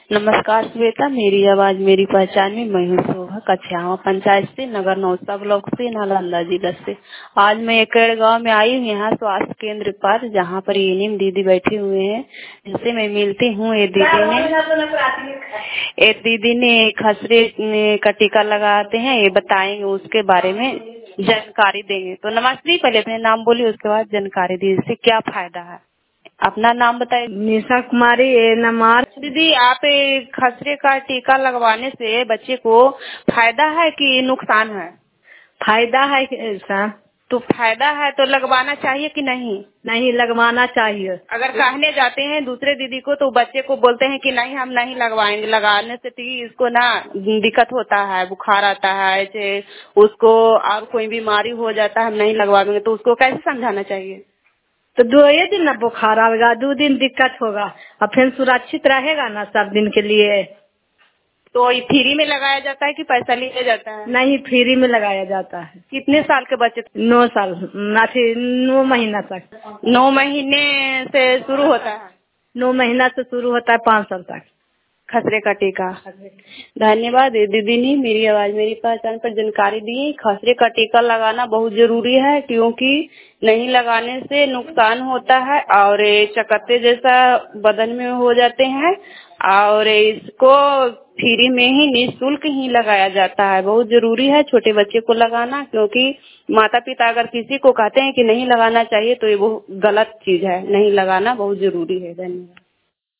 नमस्कार श्वेता, मेरी आवाज मेरी पहचान में मैं हूँ शोभा कछावा पंचायत से नगर नौसा ब्लॉक से नालंदा जिला से। आज मैं एकड़ गांव में आई हूँ, यहाँ स्वास्थ्य केंद्र पर, जहाँ पर एएनएम दीदी बैठे हुए हैं जिससे मैं मिलती हूँ। एक दीदी ने खसरे का टीका लगाते हैं, ये बताएंगे उसके बारे में जानकारी देंगे। तो नमस्ते, पहले अपने नाम बोलिए, उसके बाद जानकारी दी, इससे क्या फायदा है। अपना नाम बताइए। निशा कुमारी नमार। दीदी, आप खसरे का टीका लगवाने से बच्चे को फायदा है कि नुकसान है? फायदा है ऐसा। तो फायदा है तो लगवाना चाहिए कि नहीं? नहीं लगवाना चाहिए। अगर कहने जाते हैं दूसरे दीदी को तो बच्चे को बोलते हैं कि नहीं हम नहीं लगवाएंगे, लगाने से इसको ना दिक्कत होता है, बुखार आता है, ऐसे उसको और कोई बीमारी हो जाता है, हम नहीं लगवाएंगे। तो उसको कैसे समझाना चाहिए? तो 2 दिन ना बुखार आएगा, 2 दिन दिक्कत होगा और फिर सुरक्षित रहेगा ना सब दिन के लिए। तो ये फ्री में लगाया जाता है कि पैसा लिया जाता है? नहीं, फ्री में लगाया जाता है। कितने साल के बच्चे? 9 साल, 9 महीना तक। 9 महीने से शुरू होता है? 9 महीना से शुरू होता है 5 साल तक खसरे का टीका। धन्यवाद दीदी ने मेरी आवाज मेरी पहचान पर जानकारी दी। खसरे का टीका लगाना बहुत जरूरी है, क्योंकि नहीं लगाने से नुकसान होता है और चकत्ते जैसा बदन में हो जाते हैं, और इसको फ्री में ही निःशुल्क ही लगाया जाता है। बहुत जरूरी है छोटे बच्चे को लगाना, क्योंकि माता पिता अगर किसी को कहते हैं कि नहीं लगाना चाहिए तो ये बहुत गलत चीज है। नहीं लगाना बहुत जरूरी है। धन्यवाद।